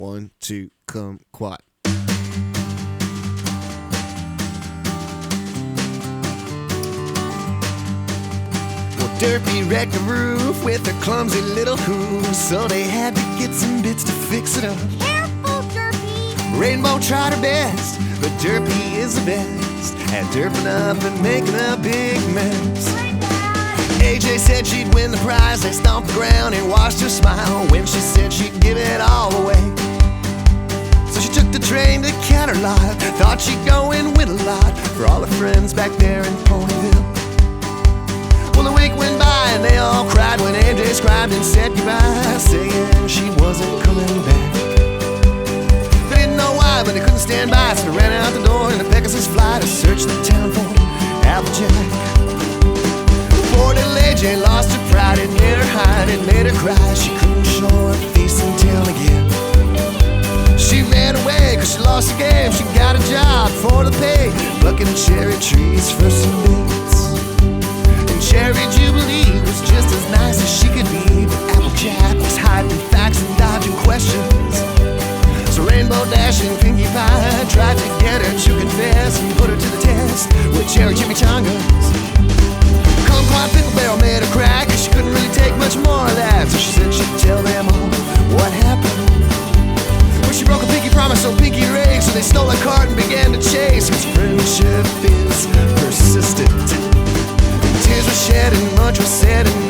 1, 2, kumquat. Derpy wrecked the roof with her clumsy little hooves, so they had to get some bits to fix it up. Careful, Derpy! Rainbow tried her best, but Derpy is the best at derping up and making a big mess. AJ said she'd win the prize. They stomped the ground and watched her smile when she said she'd give it all away. So she took the train to Caterlot, thought she'd go and win a lot for all her friends back there in Ponyville. Well, a week went by and they all cried when AJ scribed and said goodbye, saying she wasn't coming back. They didn't know why, but they couldn't stand by, so they ran out the door in the Pegasus fly to search the town for Applejack. Poor little AJ lost her pride, it made her hide, it made her cry. She couldn't show her face in town again. She ran away cause she lost the game. She got a job for the pay, plucking cherry trees for some bits. Cherry Jubilee was just as nice as she could be, but Applejack was hiding facts and dodging questions. So Rainbow Dash and Pinkie Pie tried to get her to confess and put her to the test with cherry chimichangas. Kumquat Pickle Barrel made her cry cause she couldn't really take much more of that, so she said she'd tell them all what happened. Well, she broke a pinky promise, so Pinky raged, so they stole a cart and began to chase, cause friendship is persistent. Tears were shed and much was said and